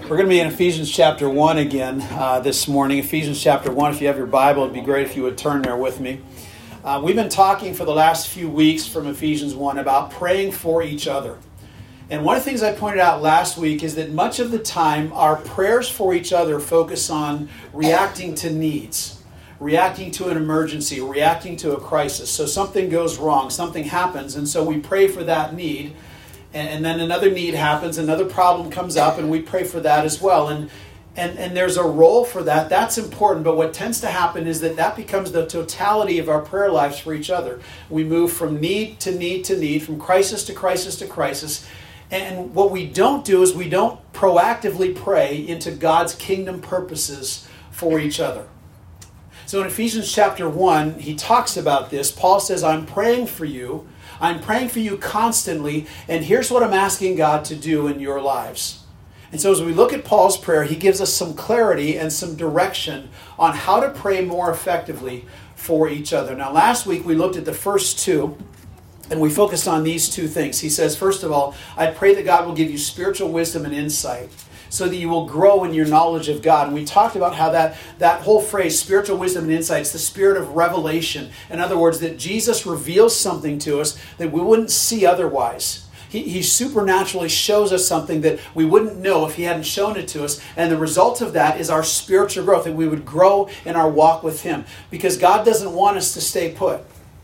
We're going to be in Ephesians chapter 1 again this morning. Ephesians chapter 1, if you have your Bible, it'd be great if you would turn there with me. We've been talking for the last few weeks from Ephesians 1 about praying for each other. And one of the things I pointed out last week is that much of the time our prayers for each other focus on reacting to needs, reacting to an emergency, reacting to a crisis. So something goes wrong, something happens, and so we pray for that need. And then another need happens, another problem comes up, and we pray for that as well. And there's a role for that. That's important. But what tends to happen is that becomes the totality of our prayer lives for each other. We move from need to need to need, from crisis to crisis to crisis. And what we don't do is we don't proactively pray into God's kingdom purposes for each other. So in Ephesians chapter 1, he talks about this. Paul says, I'm praying for you. I'm praying for you constantly, and here's what I'm asking God to do in your lives. And so as we look at Paul's prayer, he gives us some clarity and some direction on how to pray more effectively for each other. Now, last week we looked at the first two, and we focused on these two things. He says, first of all, I pray that God will give you spiritual wisdom and insight, so that you will grow in your knowledge of God. And we talked about how that whole phrase, spiritual wisdom and insight, is the spirit of revelation. In other words, that Jesus reveals something to us that we wouldn't see otherwise. He supernaturally shows us something that we wouldn't know if he hadn't shown it to us. And the result of that is our spiritual growth, that we would grow in our walk with him. Because God doesn't want us to stay put.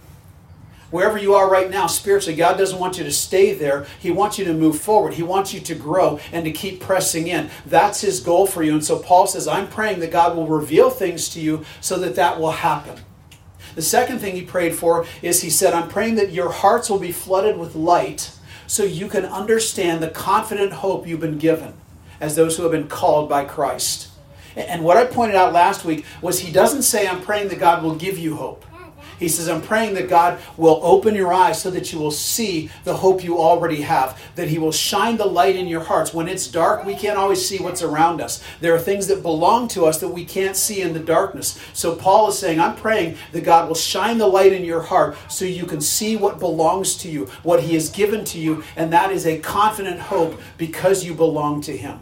Wherever you are right now spiritually, God doesn't want you to stay there. He wants you to move forward. He wants you to grow and to keep pressing in. That's his goal for you. And so Paul says, I'm praying that God will reveal things to you so that will happen. The second thing he prayed for is he said, I'm praying that your hearts will be flooded with light so you can understand the confident hope you've been given as those who have been called by Christ. And what I pointed out last week was he doesn't say, I'm praying that God will give you hope. He says, I'm praying that God will open your eyes so that you will see the hope you already have, that he will shine the light in your hearts. When it's dark, we can't always see what's around us. There are things that belong to us that we can't see in the darkness. So Paul is saying, I'm praying that God will shine the light in your heart so you can see what belongs to you, what he has given to you, and that is a confident hope because you belong to him.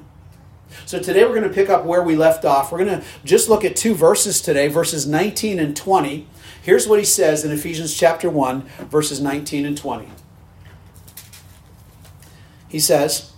So today we're going to pick up where we left off. We're going to just look at two verses today, verses 19 and 20. Here's what he says in Ephesians chapter 1, verses 19 and 20. He says,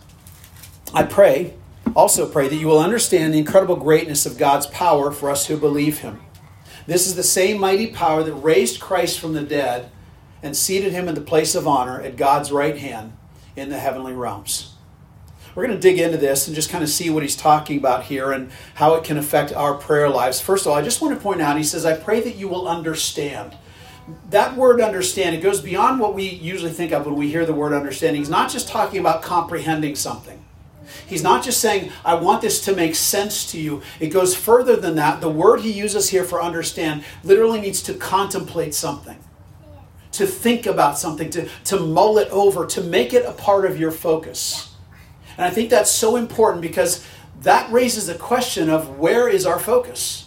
I also pray that you will understand the incredible greatness of God's power for us who believe him. This is the same mighty power that raised Christ from the dead and seated him in the place of honor at God's right hand in the heavenly realms. We're going to dig into this and just kind of see what he's talking about here and how it can affect our prayer lives. First of all, I just want to point out, he says, I pray that you will understand. That word understand, it goes beyond what we usually think of when we hear the word understanding. He's not just talking about comprehending something. He's not just saying, I want this to make sense to you. It goes further than that. The word he uses here for understand literally means to contemplate something, to think about something, to mull it over, to make it a part of your focus. And I think that's so important because that raises the question of where is our focus?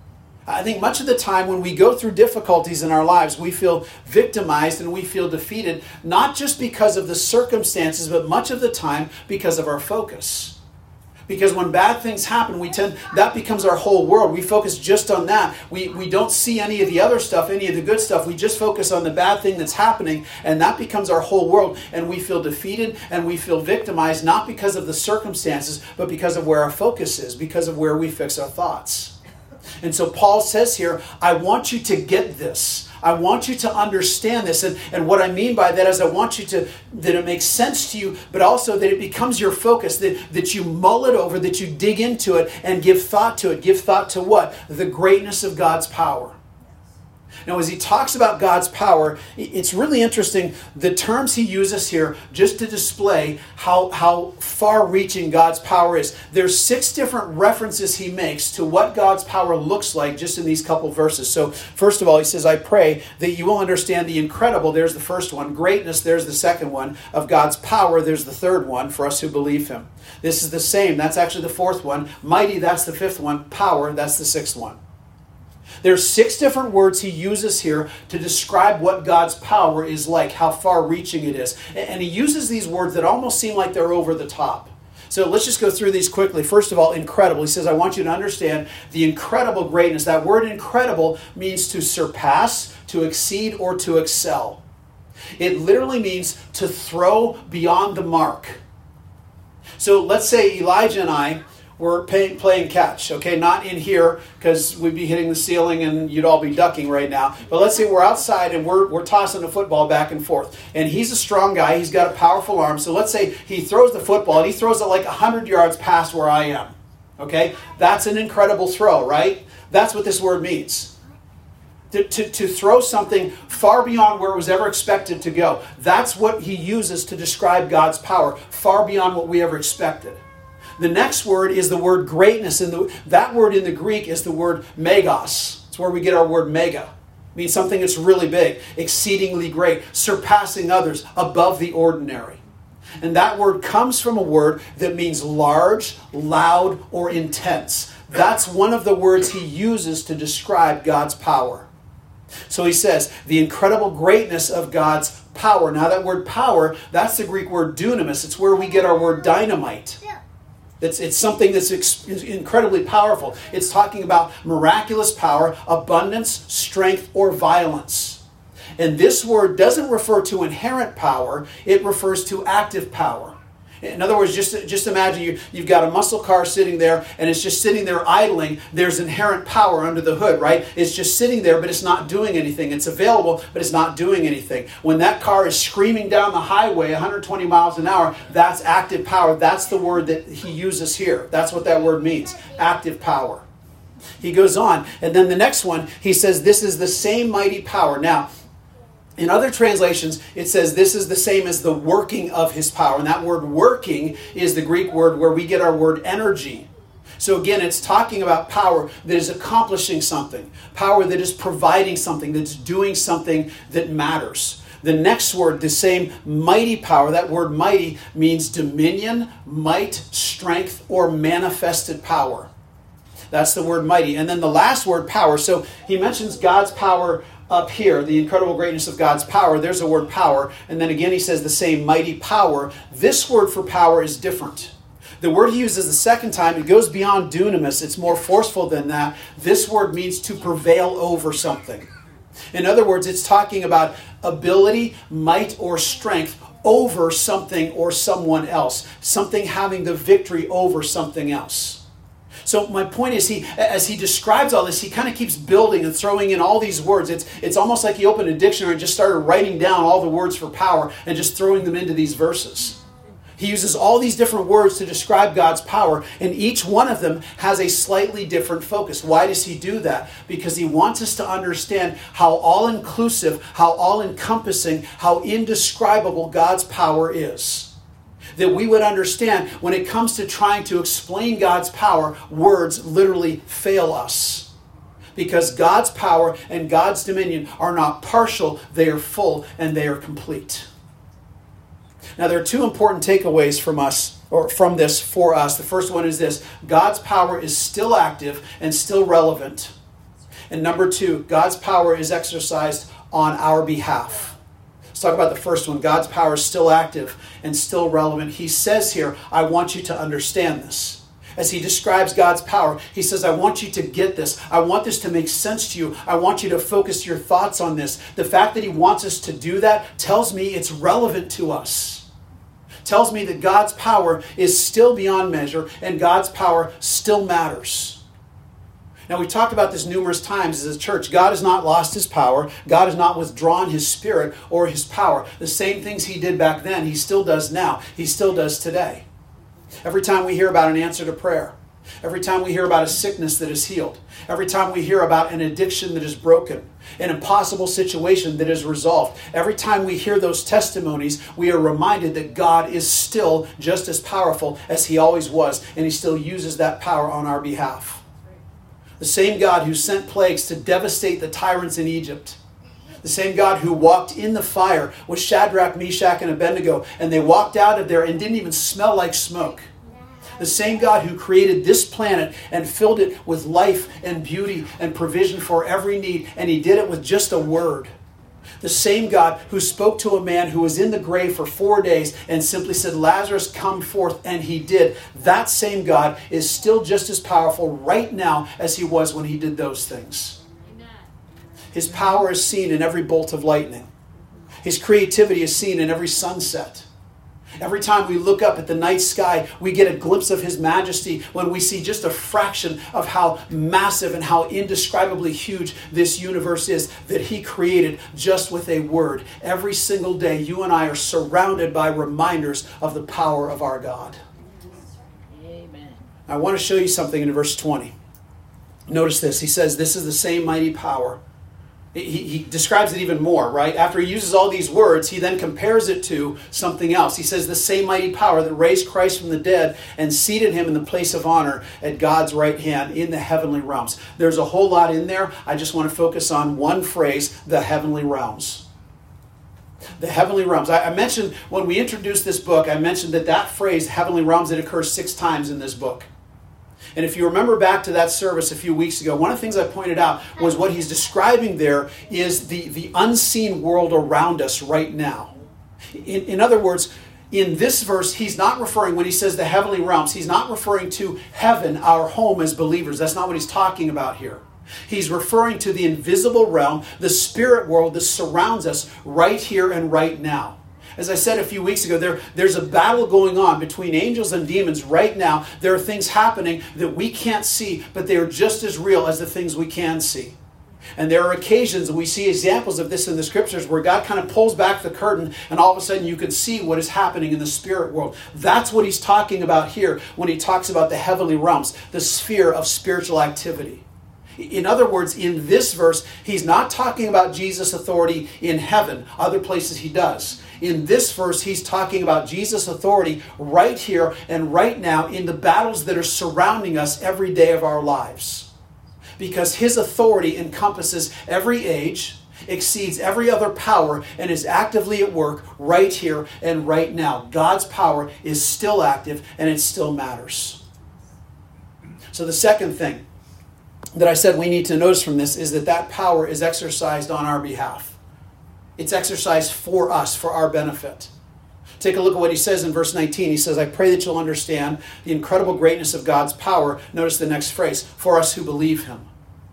I think much of the time when we go through difficulties in our lives, we feel victimized and we feel defeated, not just because of the circumstances, but much of the time because of our focus. Because when bad things happen, that becomes our whole world. We focus just on that. We don't see any of the other stuff, any of the good stuff. We just focus on the bad thing that's happening, and that becomes our whole world. And we feel defeated and we feel victimized, not because of the circumstances, but because of where our focus is, because of where we fix our thoughts. And so Paul says here, I want you to get this. I want you to understand this. And what I mean by that is I want you that it makes sense to you, but also that it becomes your focus, that you mull it over, that you dig into it and give thought to it. Give thought to what? The greatness of God's power. Now, as he talks about God's power, it's really interesting the terms he uses here just to display how far-reaching God's power is. There's 6 different references he makes to what God's power looks like just in these couple verses. So, first of all, he says, I pray that you will understand the incredible, there's the first one. Greatness, there's the second one. Of God's power, there's the third one for us who believe him. This is the same, that's actually the fourth one. Mighty, that's the fifth one. Power, that's the sixth one. There's 6 different words he uses here to describe what God's power is like, how far-reaching it is. And he uses these words that almost seem like they're over the top. So let's just go through these quickly. First of all, incredible. He says, I want you to understand the incredible greatness. That word incredible means to surpass, to exceed, or to excel. It literally means to throw beyond the mark. So let's say Elijah and I were playing catch, okay? Not in here, because we'd be hitting the ceiling and you'd all be ducking right now. But let's say we're outside and we're tossing the football back and forth. And he's a strong guy. He's got a powerful arm. So let's say he throws the football and he throws it like 100 yards past where I am, okay? That's an incredible throw, right? That's what this word means. To throw something far beyond where it was ever expected to go. That's what he uses to describe God's power, far beyond what we ever expected. The next word is the word greatness. And that word in the Greek is the word megas. It's where we get our word mega. It means something that's really big, exceedingly great, surpassing others, above the ordinary. And that word comes from a word that means large, loud, or intense. That's one of the words he uses to describe God's power. So he says, the incredible greatness of God's power. Now that word power, that's the Greek word dunamis. It's where we get our word dynamite. It's something that's incredibly powerful. It's talking about miraculous power, abundance, strength, or violence. And this word doesn't refer to inherent power. It refers to active power. In other words, just imagine you've got a muscle car sitting there and it's just sitting there idling. There's inherent power under the hood, right? It's just sitting there, but it's not doing anything. It's available, but it's not doing anything. When that car is screaming down the highway 120 miles an hour, that's active power. That's the word that he uses here. That's what that word means, active power. He goes on, and then the next one, he says, this is the same mighty power. Now, in other translations, it says this is the same as the working of his power. And that word working is the Greek word where we get our word energy. So again, it's talking about power that is accomplishing something. Power that is providing something, that's doing something that matters. The next word, the same mighty power, that word mighty means dominion, might, strength, or manifested power. That's the word mighty. And then the last word, power. So he mentions God's power up here, the incredible greatness of God's power. There's the word power. And then again, he says the same mighty power. This word for power is different. The word he uses the second time, it goes beyond dunamis. It's more forceful than that. This word means to prevail over something. In other words, it's talking about ability, might, or strength over something or someone else. Something having the victory over something else. So my point is, as he describes all this, he kind of keeps building and throwing in all these words. It's almost like he opened a dictionary and just started writing down all the words for power and just throwing them into these verses. He uses all these different words to describe God's power, and each one of them has a slightly different focus. Why does he do that? Because he wants us to understand how all-inclusive, how all-encompassing, how indescribable God's power is. That we would understand when it comes to trying to explain God's power, words literally fail us. Because God's power and God's dominion are not partial, they are full and they are complete. Now there are two important takeaways from this for us. The first one is this: God's power is still active and still relevant. And number two, God's power is exercised on our behalf. Let's talk about the first one. God's power is still active and still relevant. He says here, I want you to understand this. As he describes God's power, he says, I want you to get this. I want this to make sense to you. I want you to focus your thoughts on this. The fact that he wants us to do that tells me it's relevant to us. Tells me that God's power is still beyond measure and God's power still matters. Now, we talked about this numerous times as a church. God has not lost his power. God has not withdrawn his spirit or his power. The same things he did back then, he still does now. He still does today. Every time we hear about an answer to prayer, every time we hear about a sickness that is healed, every time we hear about an addiction that is broken, an impossible situation that is resolved, every time we hear those testimonies, we are reminded that God is still just as powerful as he always was, and he still uses that power on our behalf. The same God who sent plagues to devastate the tyrants in Egypt. The same God who walked in the fire with Shadrach, Meshach, and Abednego, and they walked out of there and didn't even smell like smoke. The same God who created this planet and filled it with life and beauty and provision for every need, and he did it with just a word. The same God who spoke to a man who was in the grave for 4 days and simply said, Lazarus, come forth, and he did. That same God is still just as powerful right now as he was when he did those things. Amen. His power is seen in every bolt of lightning. His creativity is seen in every sunset. Every time we look up at the night sky, we get a glimpse of his majesty when we see just a fraction of how massive and how indescribably huge this universe is that he created just with a word. Every single day, you and I are surrounded by reminders of the power of our God. Amen. I want to show you something in verse 20. Notice this. He says, this is the same mighty power. He describes it even more, right? After he uses all these words, he then compares it to something else. He says, the same mighty power that raised Christ from the dead and seated him in the place of honor at God's right hand in the heavenly realms. There's a whole lot in there. I just want to focus on one phrase, the heavenly realms. The heavenly realms. I mentioned, when we introduced this book, I mentioned that phrase, heavenly realms, it occurs 6 times in this book. And if you remember back to that service a few weeks ago, one of the things I pointed out was what he's describing there is the unseen world around us right now. In other words, in this verse, he's not referring, when he says the heavenly realms, he's not referring to heaven, our home as believers. That's not what he's talking about here. He's referring to the invisible realm, the spirit world that surrounds us right here and right now. As I said a few weeks ago, there's a battle going on between angels and demons right now. There are things happening that we can't see, but they are just as real as the things we can see. And there are occasions, and we see examples of this in the scriptures, where God kind of pulls back the curtain and all of a sudden you can see what is happening in the spirit world. That's what he's talking about here when he talks about the heavenly realms, the sphere of spiritual activity. In other words, in this verse, he's not talking about Jesus' authority in heaven. Other places he does. In this verse, he's talking about Jesus' authority right here and right now in the battles that are surrounding us every day of our lives. Because his authority encompasses every age, exceeds every other power, and is actively at work right here and right now. God's power is still active and it still matters. So the second thing that I said we need to notice from this is that power is exercised on our behalf. It's exercised for us, for our benefit. Take a look at what he says in verse 19. He says, I pray that you'll understand the incredible greatness of God's power. Notice the next phrase, for us who believe him.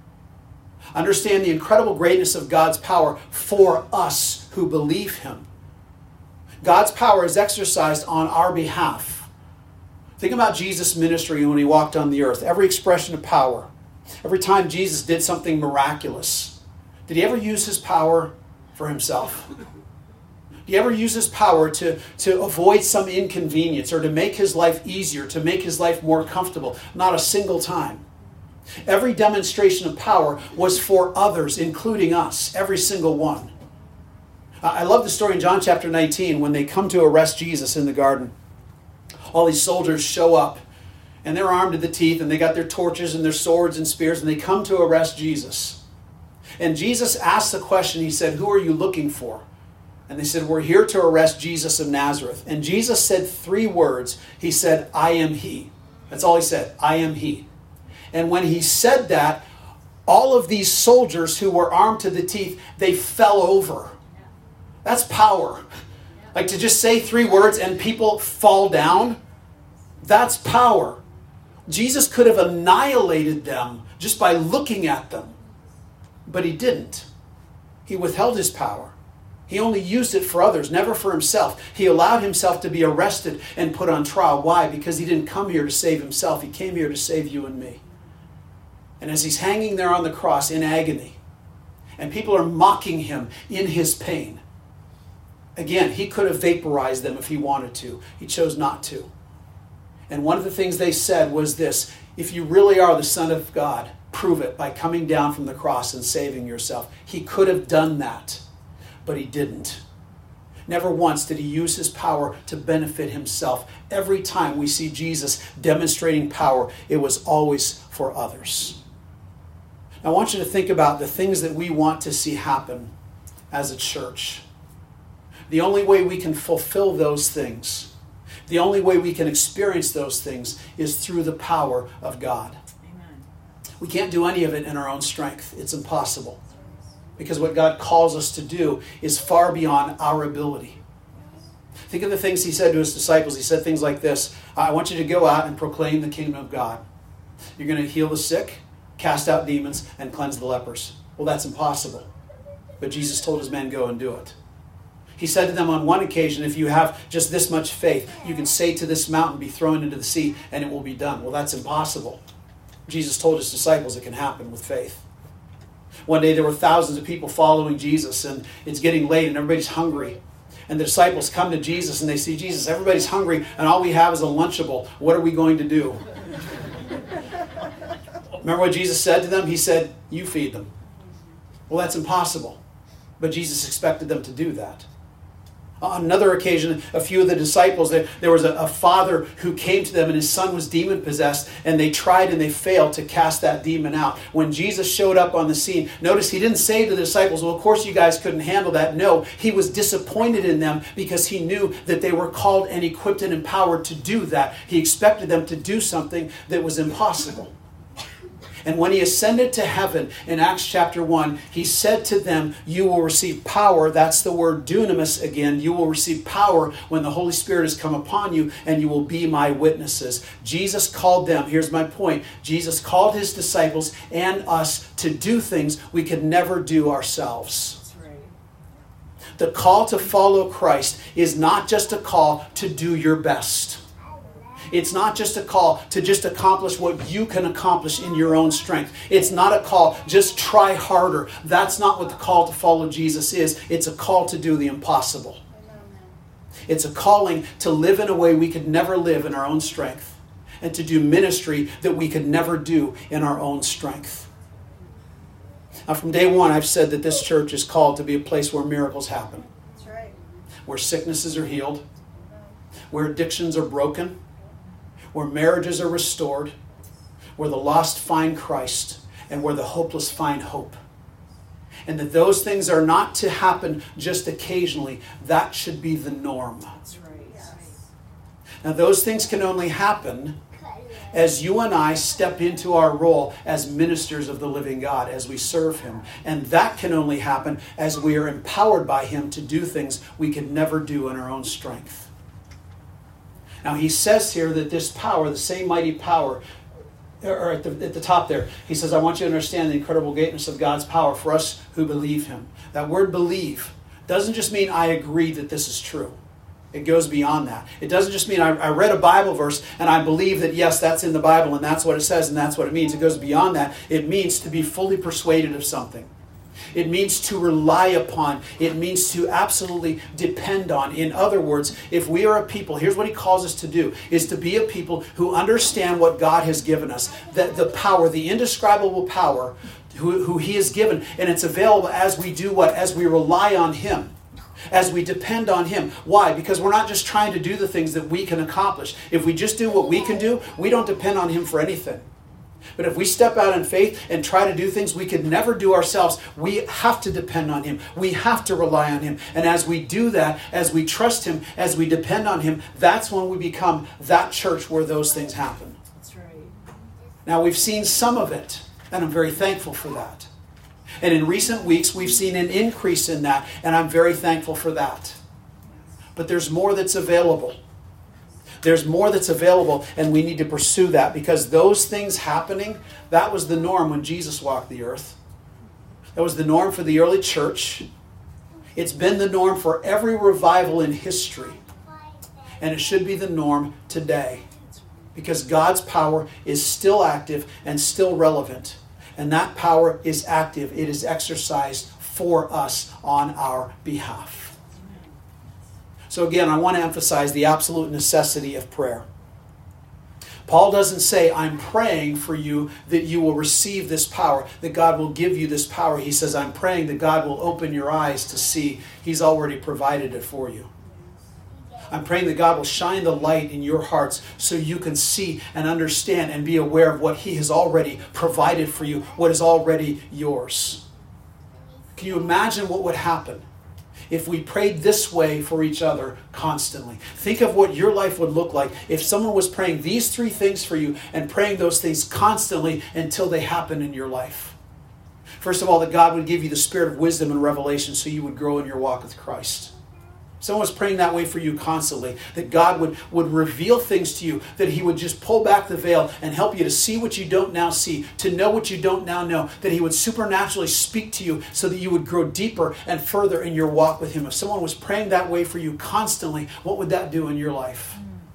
Understand the incredible greatness of God's power for us who believe him. God's power is exercised on our behalf. Think about Jesus' ministry when he walked on the earth. Every expression of power. Every time Jesus did something miraculous, did he ever use his power for himself? Did he ever use his power to avoid some inconvenience or to make his life easier, to make his life more comfortable? Not a single time. Every demonstration of power was for others, including us, every single one. I love the story in John chapter 19 when they come to arrest Jesus in the garden. All these soldiers show up. And they're armed to the teeth, and they got their torches and their swords and spears, and they come to arrest Jesus. And Jesus asked the question, he said, who are you looking for? And they said, we're here to arrest Jesus of Nazareth. And Jesus said 3 words. He said, I am he. That's all he said, I am he. And when he said that, all of these soldiers who were armed to the teeth, they fell over. That's power. Like to just say 3 words and people fall down, that's power. Jesus could have annihilated them just by looking at them. But he didn't. He withheld his power. He only used it for others, never for himself. He allowed himself to be arrested and put on trial. Why? Because he didn't come here to save himself. He came here to save you and me. And as he's hanging there on the cross in agony, and people are mocking him in his pain, again, he could have vaporized them if he wanted to. He chose not to. And one of the things they said was this, if you really are the Son of God, prove it by coming down from the cross and saving yourself. He could have done that, but he didn't. Never once did he use his power to benefit himself. Every time we see Jesus demonstrating power, it was always for others. Now, I want you to think about the things that we want to see happen as a church. The only way we can fulfill those things, the only way we can experience those things is through the power of God. Amen. We can't do any of it in our own strength. It's impossible. Because what God calls us to do is far beyond our ability. Think of the things he said to his disciples. He said things like this: I want you to go out and proclaim the kingdom of God. You're going to heal the sick, cast out demons, and cleanse the lepers. Well, that's impossible. But Jesus told his men, go and do it. He said to them on one occasion, if you have just this much faith, you can say to this mountain, be thrown into the sea, and it will be done. Well, that's impossible. Jesus told his disciples it can happen with faith. One day there were thousands of people following Jesus, and it's getting late and everybody's hungry. And the disciples come to Jesus and they see, Jesus, everybody's hungry and all we have is a Lunchable. What are we going to do? Remember what Jesus said to them? He said, you feed them. Well, that's impossible. But Jesus expected them to do that. On another occasion, a few of the disciples, there was a father who came to them and his son was demon-possessed, and they tried and they failed to cast that demon out. When Jesus showed up on the scene, notice he didn't say to the disciples, well, of course you guys couldn't handle that. No, he was disappointed in them because he knew that they were called and equipped and empowered to do that. He expected them to do something that was impossible. And when he ascended to heaven in Acts chapter 1, he said to them, you will receive power. That's the word dunamis again. You will receive power when the Holy Spirit has come upon you, and you will be my witnesses. Jesus called them, here's my point, Jesus called his disciples and us to do things we could never do ourselves. That's right. The call to follow Christ is not just a call to do your best. It's not just a call to just accomplish what you can accomplish in your own strength. It's not a call, just try harder. That's not what the call to follow Jesus is. It's a call to do the impossible. It's a calling to live in a way we could never live in our own strength, and to do ministry that we could never do in our own strength. Now, from day one, I've said that this church is called to be a place where miracles happen. That's right. Where sicknesses are healed, where addictions are broken, where marriages are restored, where the lost find Christ, and where the hopeless find hope. And that those things are not to happen just occasionally. That should be the norm. That's right. Now, those things can only happen as you and I step into our role as ministers of the living God, as we serve him. And that can only happen as we are empowered by him to do things we could never do in our own strength. Now, he says here that this power, the same mighty power, or at the top there, he says, I want you to understand the incredible greatness of God's power for us who believe him. That word believe doesn't just mean I agree that this is true. It goes beyond that. It doesn't just mean I read a Bible verse and I believe that, yes, that's in the Bible and that's what it says and that's what it means. It goes beyond that. It means to be fully persuaded of something. It means to rely upon. It means to absolutely depend on. In other words, if we are a people, here's what he calls us to do, is to be a people who understand what God has given us. That the power, the indescribable power who he has given. And it's available as we do what? As we rely on him. As we depend on him. Why? Because we're not just trying to do the things that we can accomplish. If we just do what we can do, we don't depend on him for anything. But if we step out in faith and try to do things we could never do ourselves, we have to depend on him. We have to rely on him. And as we do that, as we trust him, as we depend on him, that's when we become that church where those things happen. That's right. Now, we've seen some of it, and I'm very thankful for that. And in recent weeks, we've seen an increase in that, and I'm very thankful for that. But there's more that's available. There's more that's available, and we need to pursue that, because those things happening, that was the norm when Jesus walked the earth. That was the norm for the early church. It's been the norm for every revival in history. And it should be the norm today, because God's power is still active and still relevant. And that power is active. It is exercised for us on our behalf. So again, I want to emphasize the absolute necessity of prayer. Paul doesn't say, I'm praying for you that you will receive this power, that God will give you this power. He says, I'm praying that God will open your eyes to see. He's already provided it for you. I'm praying that God will shine the light in your hearts so you can see and understand and be aware of what he has already provided for you, what is already yours. Can you imagine what would happen if we prayed this way for each other constantly? Think of what your life would look like if someone was praying these three things for you and praying those things constantly until they happen in your life. First of all, that God would give you the spirit of wisdom and revelation so you would grow in your walk with Christ. Someone was praying that way for you constantly, that God would reveal things to you, that he would just pull back the veil and help you to see what you don't now see, to know what you don't now know, that he would supernaturally speak to you so that you would grow deeper and further in your walk with him. If someone was praying that way for you constantly, what would that do in your life?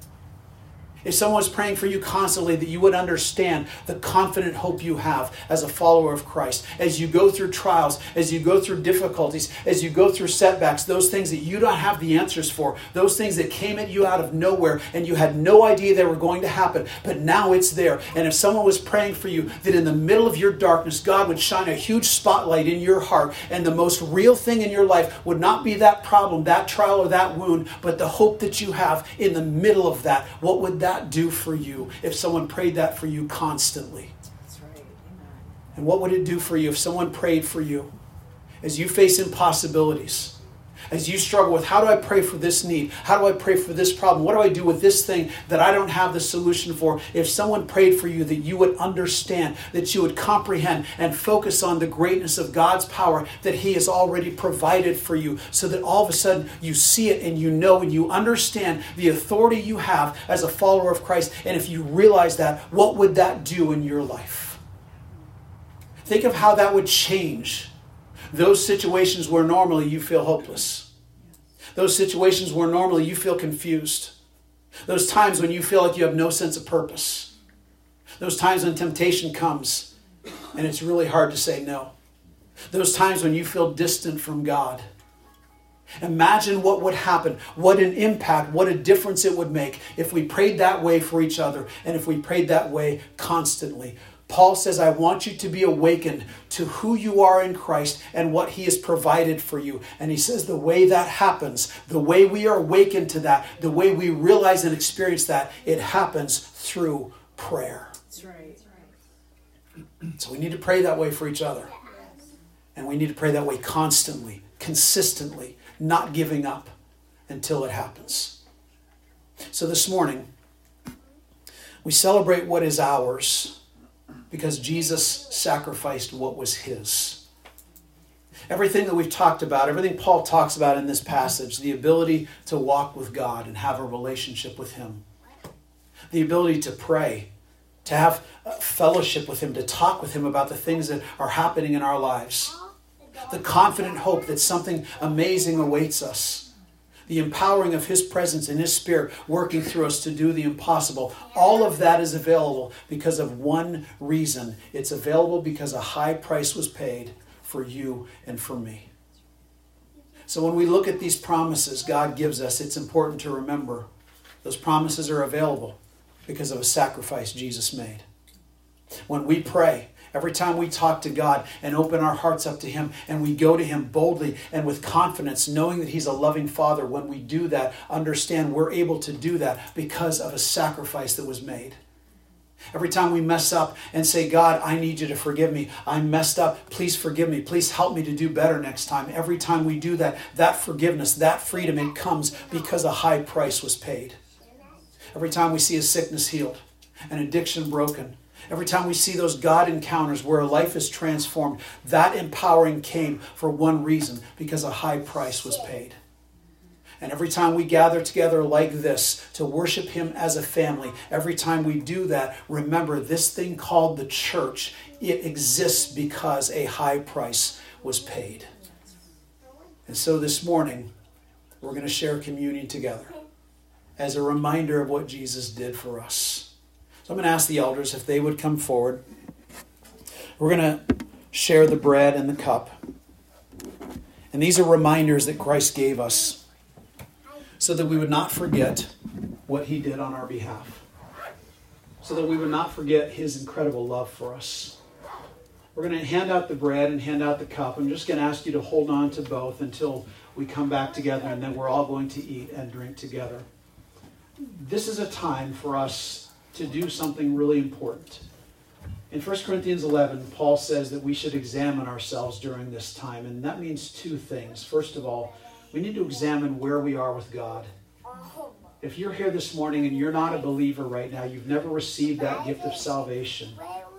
If someone was praying for you constantly, that you would understand the confident hope you have as a follower of Christ. As you go through trials, as you go through difficulties, as you go through setbacks, those things that you don't have the answers for, those things that came at you out of nowhere and you had no idea they were going to happen, but now it's there. And if someone was praying for you, that in the middle of your darkness, God would shine a huge spotlight in your heart, and the most real thing in your life would not be that problem, that trial, or that wound, but the hope that you have in the middle of that. What would that do for you if someone prayed that for you constantly? That's right. Amen. And what would it do for you if someone prayed for you as you face impossibilities, as you struggle with, how do I pray for this need? How do I pray for this problem? What do I do with this thing that I don't have the solution for? If someone prayed for you, that you would understand, that you would comprehend and focus on the greatness of God's power that he has already provided for you, so that all of a sudden you see it and you know and you understand the authority you have as a follower of Christ. And if you realize that, what would that do in your life? Think of how that would change those situations where normally you feel hopeless. Those situations where normally you feel confused. Those times when you feel like you have no sense of purpose. Those times when temptation comes and it's really hard to say no. Those times when you feel distant from God. Imagine what would happen, what an impact, what a difference it would make if we prayed that way for each other and if we prayed that way constantly. Paul says, I want you to be awakened to who you are in Christ and what he has provided for you. And he says the way that happens, the way we are awakened to that, the way we realize and experience that, it happens through prayer. That's right. So we need to pray that way for each other. And we need to pray that way constantly, consistently, not giving up until it happens. So this morning, we celebrate what is ours, because Jesus sacrificed what was his. Everything that we've talked about, everything Paul talks about in this passage, the ability to walk with God and have a relationship with him, the ability to pray, to have fellowship with him, to talk with him about the things that are happening in our lives, the confident hope that something amazing awaits us, the empowering of his presence and his spirit working through us to do the impossible. All of that is available because of one reason. It's available because a high price was paid for you and for me. So when we look at these promises God gives us, it's important to remember those promises are available because of a sacrifice Jesus made. When we pray, every time we talk to God and open our hearts up to him and we go to him boldly and with confidence, knowing that he's a loving Father, when we do that, understand we're able to do that because of a sacrifice that was made. Every time we mess up and say, God, I need you to forgive me. I messed up. Please forgive me. Please help me to do better next time. Every time we do that, that forgiveness, that freedom, it comes because a high price was paid. Every time we see a sickness healed, an addiction broken, every time we see those God encounters where a life is transformed, that empowering came for one reason, because a high price was paid. And every time we gather together like this to worship him as a family, every time we do that, remember this thing called the church, it exists because a high price was paid. And so this morning, we're going to share communion together as a reminder of what Jesus did for us. So I'm going to ask the elders if they would come forward. We're going to share the bread and the cup. And these are reminders that Christ gave us so that we would not forget what he did on our behalf. So that we would not forget his incredible love for us. We're going to hand out the bread and hand out the cup. I'm just going to ask you to hold on to both until we come back together, and then we're all going to eat and drink together. This is a time for us to do something really important. In 1 Corinthians 11, Paul says that we should examine ourselves during this time, and that means two things. First of all, we need to examine where we are with God. If you're here this morning and you're not a believer right now, you've never received that gift of salvation,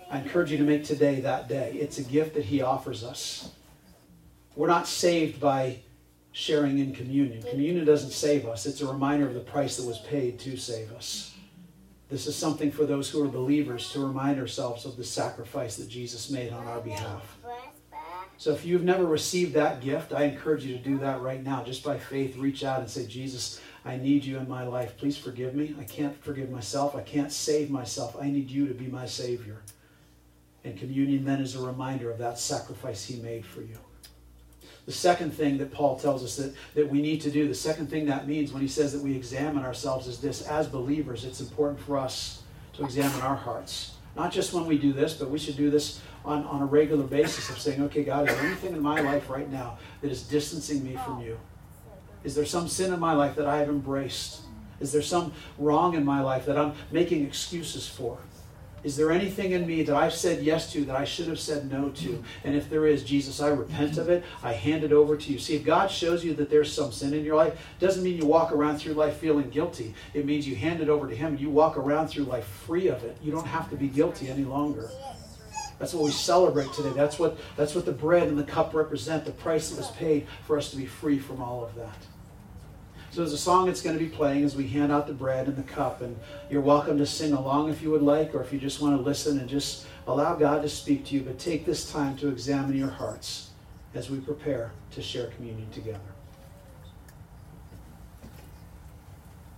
I encourage you to make today that day. It's a gift that he offers us. We're not saved by sharing in communion. Communion doesn't save us. It's a reminder of the price that was paid to save us. This is something for those who are believers to remind ourselves of the sacrifice that Jesus made on our behalf. So if you've never received that gift, I encourage you to do that right now. Just by faith, reach out and say, Jesus, I need you in my life. Please forgive me. I can't forgive myself. I can't save myself. I need you to be my Savior. And communion then is a reminder of that sacrifice he made for you. The second thing that Paul tells us that we need to do, the second thing that means when he says that we examine ourselves is this. As believers, it's important for us to examine our hearts. Not just when we do this, but we should do this on a regular basis of saying, okay, God, is there anything in my life right now that is distancing me from you? Is there some sin in my life that I have embraced? Is there some wrong in my life that I'm making excuses for? Is there anything in me that I've said yes to that I should have said no to? And if there is, Jesus, I repent of it. I hand it over to you. See, if God shows you that there's some sin in your life, it doesn't mean you walk around through life feeling guilty. It means you hand it over to him and you walk around through life free of it. You don't have to be guilty any longer. That's what we celebrate today. That's what the bread and the cup represent, the price that was paid for us to be free from all of that. So there's a song that's going to be playing as we hand out the bread and the cup, and you're welcome to sing along if you would like, or if you just want to listen and just allow God to speak to you. But take this time to examine your hearts as we prepare to share communion together.